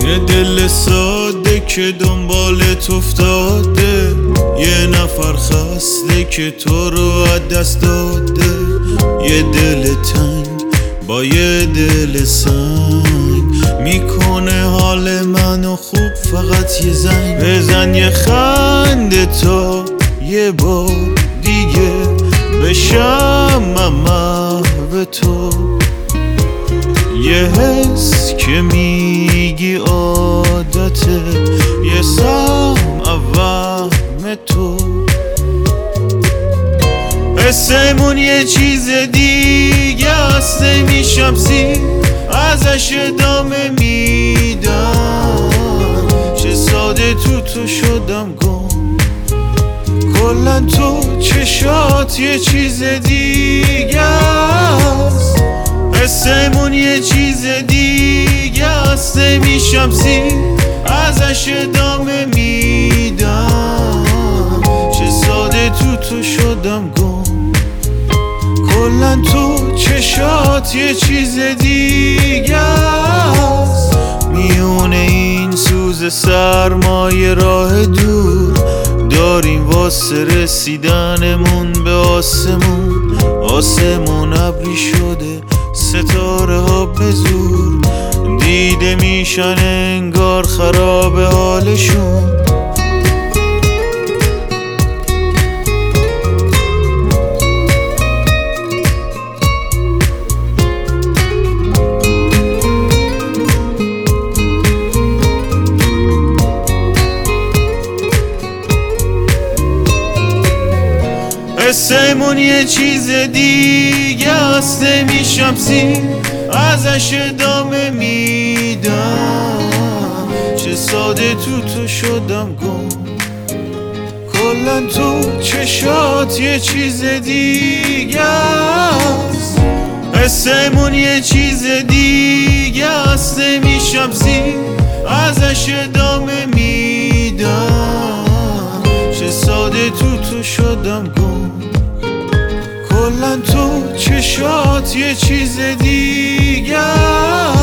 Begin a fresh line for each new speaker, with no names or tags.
یه دل ساده که دنبالت افتاده، یه نفر خسته که تو رو از دست داده، یه دل تنگ با یه دل سنگ میکنه حال منو خوب. فقط یه زنگ بزن، یه خنده تا یه بار دیگه بشم من محو تو. یه حس که میگی عادته، یه سم وهم تو. حسمون یه چیز دیگه است، نمیشم زیر ازش ادامه میدم. چه ساده تو شدم گم، کلا تو چشات یه چیز دیگه است. حسمون یه چیز دیگه است، نمیشم زیر ازش ادامه میدم. چه ساده تو شدم گم، کلا تو چشات یه چیز دیگه است. میونه این سوز سرمایه راه دور داریم واسه رسیدنمون به آسمون. آسمون ابری شده، ستاره ها به زور دیده میشن، انگار خراب حالشون. حسمون یه چیز دیگه است، نمیشم زیر ازش ادامه میدم. چه ساده تو شدم گم، کلا تو چشات یه چیز دیگه است. حسمون یه چیز دیگه است، نمیشم زیر ازش ادامه میدم. چه ساده تو شدم گم، کلا تو چشات یه چیز دیگه.